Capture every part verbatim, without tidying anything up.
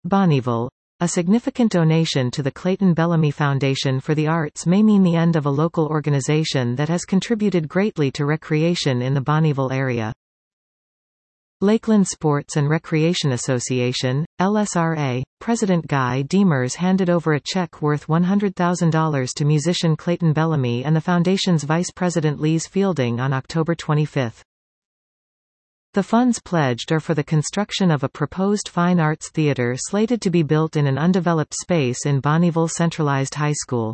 Bonnyville. A significant donation to the Clayton Bellamy Foundation for the Arts may mean the end of a local organization that has contributed greatly to recreation in the Bonnyville area. Lakeland Sports and Recreation Association, L S R A, President Guy Demers handed over a check worth one hundred thousand dollars to musician Clayton Bellamy and the foundation's vice president Lise Fielding on October twenty-fifth. The funds pledged are for the construction of a proposed fine arts theater slated to be built in an undeveloped space in Bonnyville Centralized High School.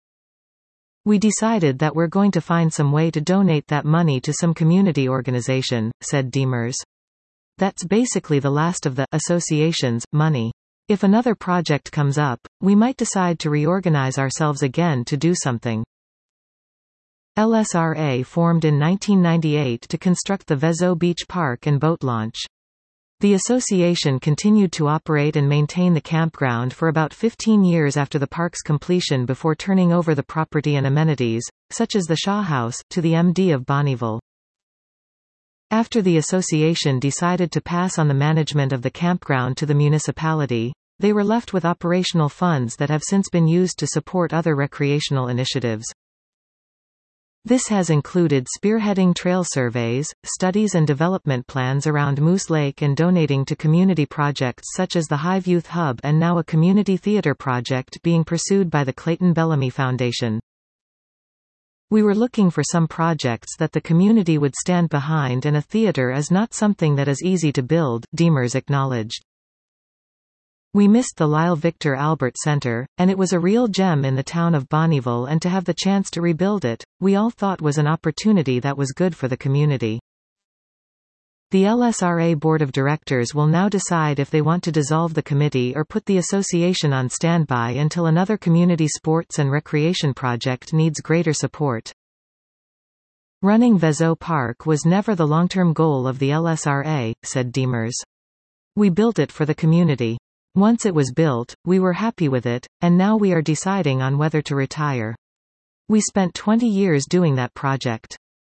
"We decided that we're going to find some way to donate that money to some community organization," said Demers. "That's basically the last of the association's money. If another project comes up, we might decide to reorganize ourselves again to do something." L S R A formed in nineteen ninety-eight to construct the Vezzo Beach Park and boat launch. The association continued to operate and maintain the campground for about fifteen years after the park's completion before turning over the property and amenities, such as the Shaw House, to the M D of Bonnyville. After the association decided to pass on the management of the campground to the municipality, they were left with operational funds that have since been used to support other recreational initiatives. This has included spearheading trail surveys, studies and development plans around Moose Lake and donating to community projects such as the Hive Youth Hub and now a community theater project being pursued by the Clayton Bellamy Foundation. "We were looking for some projects that the community would stand behind, and a theater is not something that is easy to build," Demers acknowledged. "We missed the Lyle Victor Albert Center, and it was a real gem in the town of Bonnyville, and to have the chance to rebuild it, we all thought was an opportunity that was good for the community." The L S R A Board of Directors will now decide if they want to dissolve the committee or put the association on standby until another community sports and recreation project needs greater support. "Running Vezzo Park was never the long-term goal of the L S R A," said Demers. "We built it for the community. Once it was built, we were happy with it, and now we are deciding on whether to retire. We spent twenty years doing that project."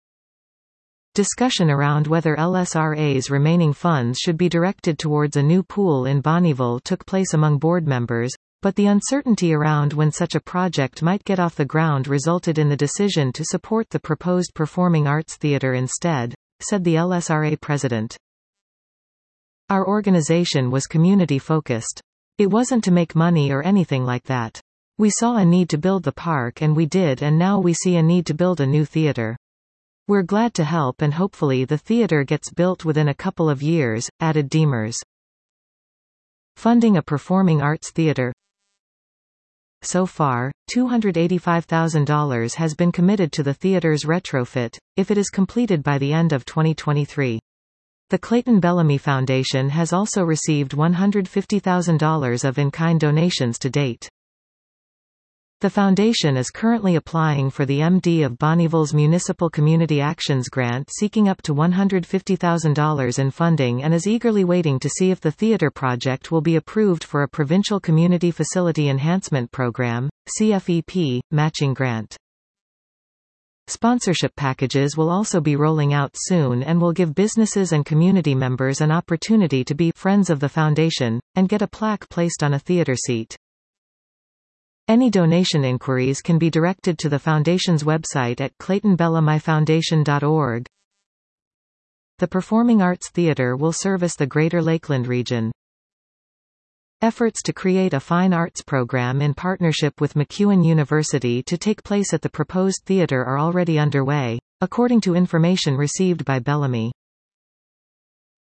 Discussion around whether L S R A's remaining funds should be directed towards a new pool in Bonnyville took place among board members, but the uncertainty around when such a project might get off the ground resulted in the decision to support the proposed performing arts theater instead, said the L S R A president. "Our organization was community-focused. It wasn't to make money or anything like that. We saw a need to build the park and we did, and now we see a need to build a new theater. We're glad to help, and hopefully the theater gets built within a couple of years," added Demers. Funding a performing arts theater. So far, two hundred eighty-five thousand dollars has been committed to the theater's retrofit, if it is completed by the end of twenty twenty-three. The Clayton Bellamy Foundation has also received one hundred fifty thousand dollars of in-kind donations to date. The foundation is currently applying for the M D of Bonnyville's Municipal Community Actions Grant, seeking up to one hundred fifty thousand dollars in funding, and is eagerly waiting to see if the theater project will be approved for a Provincial Community Facility Enhancement Program (C F E P) matching grant. Sponsorship packages will also be rolling out soon and will give businesses and community members an opportunity to be friends of the foundation, and get a plaque placed on a theater seat. Any donation inquiries can be directed to the Foundation's website at clayton bellamy foundation dot org. The Performing Arts Theatre will service the Greater Lakeland region. Efforts to create a fine arts program in partnership with MacEwan University to take place at the proposed theatre are already underway, according to information received by Bellamy.